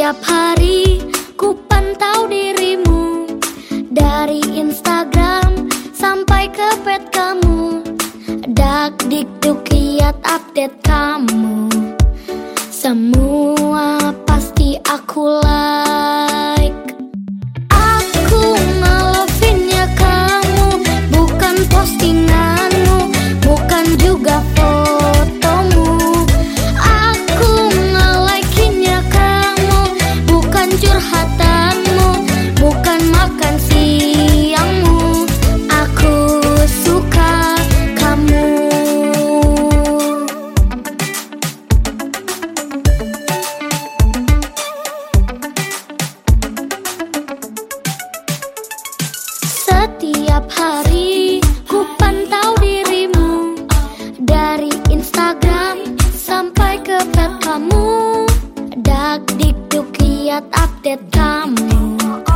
Setiap hari ku pantau dirimu, dari Instagram sampai ke pet kamu. Dak dikduk liat update kamu, semua pasti aku like. Aku ngelovinnya kamu, bukan postinganmu, bukan juga fotomu. Aku nge-like-nya kamu, bukan curhatanmu, bukan makan siangmu. Aku suka kamu. Setiap hari ku pantau dirimu, dari Instagram sampai ke pet kamu. Dak dikduk liat update kamu,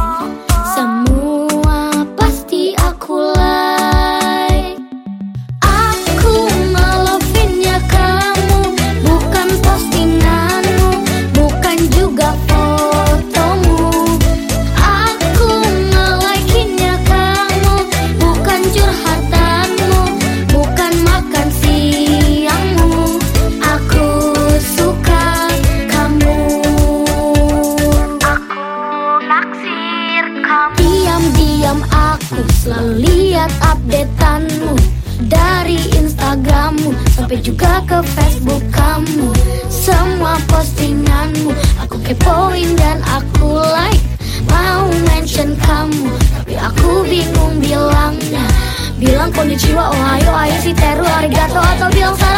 semua pasti aku like. Aku ngelovinnya kamu, bukan postinganmu, bukan juga fotomu. Aku nge-like-nya kamu, bukan curhatanmu, bukan makan siangmu. Aku suka kamu. Aku naksir kamu. Diam-diam aku selalu lihat updateanmu, dari Instagrammu sampai juga ke Facebook kamu. Semua postinganmu aku kepoin dan aku like. Mau mention kamu, tapi aku bingung bilangnya. Bilang konnichiwa, ohayo, ayo si teru, arigato, atau bilang